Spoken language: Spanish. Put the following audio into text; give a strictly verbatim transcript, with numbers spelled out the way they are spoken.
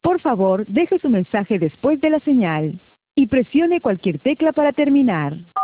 Por favor, deje su mensaje después de la señal y presione cualquier tecla para terminar.